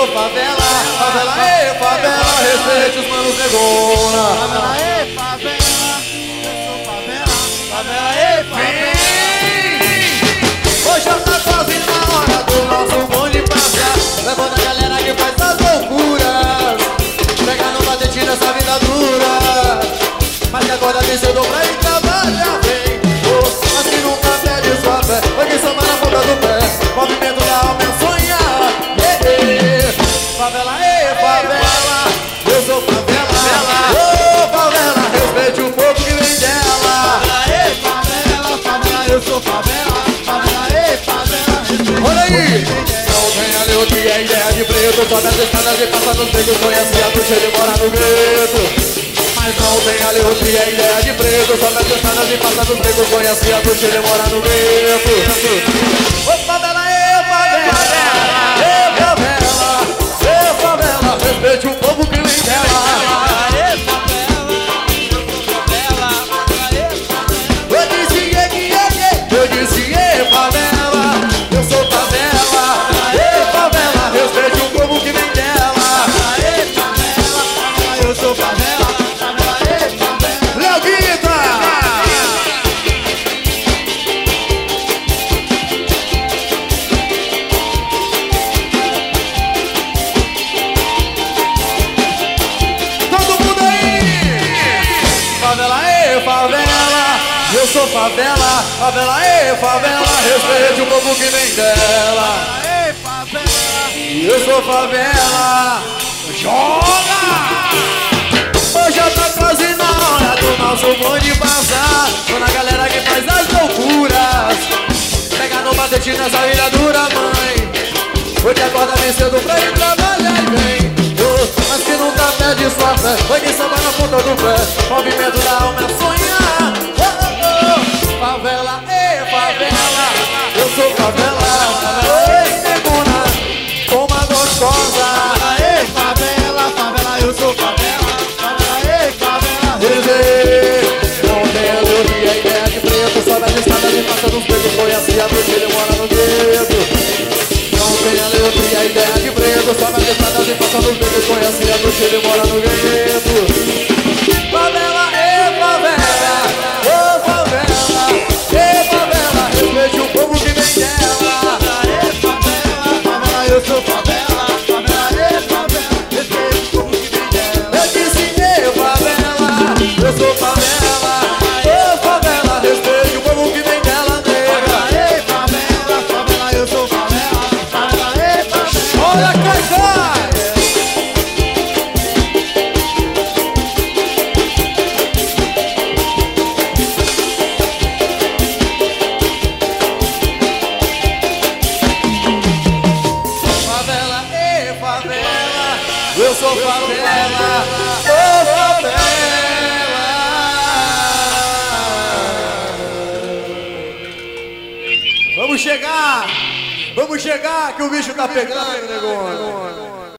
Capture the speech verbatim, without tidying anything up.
sou favela, favela, ei, favela, respeite os manos negona. Favela, ei, favela, eu sou favela, favela, ei, favela. Hoje já tá quase na hora do nosso bonde passar, levando a galera que faz as loucuras, pegando batente nessa vida dura, mas que agora vem cedo pra ir trabalhar bem. Oh, mas que nunca perde sua fé, vai que samba na ponta do pé, movimento da alma é sonhar. Yeah, yeah. Favela, ei, favela, eu sou favela, oh, favela, respeite o povo que vem dela. Favela, ei, favela, favela, eu sou favela, favela, ei, favela, respeite. Olha aí! Não tem ali o que é ideia de preto, sobe as escadas e passa nos becos, conhece a bruxa e mora no gueto. Mas não tem ali o que é ideia de preto, sobe as escadas e passa nos becos, conhece a bruxa e mora no gueto. Ô favela, ei, favela, ei, favela, ei, favela, respeite o povo que vem dela. Eu disse, é que é que eu disse, é favela, eu sou favela, ei, favela, respeite o povo que vem dela. Ei, favela, favela, eu sou favela, favela, ei, favela. Léo Guita! Todo mundo aí! Favela, ei, favela, eu sou favela, favela, ei, favela, respeite o povo que vem dela. Ei, favela, Eu sou favela, joga! Hoje já tá quase na hora do nosso bonde passar, quando a galera que faz as loucuras, pega no batente nessa vida dura, mãe. Hoje acorda bem cedo pra ir trabalhar e vem. Oh, mas que nunca perde sua fé, foi que samba na ponta do pé, movimento da alma é sonhar. Oh, oh, oh. Favela, ei, favela, eu sou favela, ei, negona, toma gostosa. favela, ei, favela, favela, eu sou favela, favela, ei, favela, Não tem a teoria, a ideia de preto, sobe as escadas e passa nos becos, conhece a bruxa, ele mora no gueto. Não tem a teoria, a ideia de preto, sobe as escadas e passa nos becos, conhece a bruxa, ele mora no gueto. Favela, ei, favela, ô favela, ei, favela, respeite o povo que vem dela. ei, favela, favela, eu sou favela, favela, ei, favela, respeito o povo que vem dela. Eu disse, ei, favela, eu sou favela, ô favela, respeite o povo que vem dela, nega. Ei, favela, favela, eu sou favela, favela, ei, favela. Olha quem vai! Favela, ei, favela, eu sou favela, ô favela. Vamos chegar, vamos chegar que o bicho tá pegando, negócio.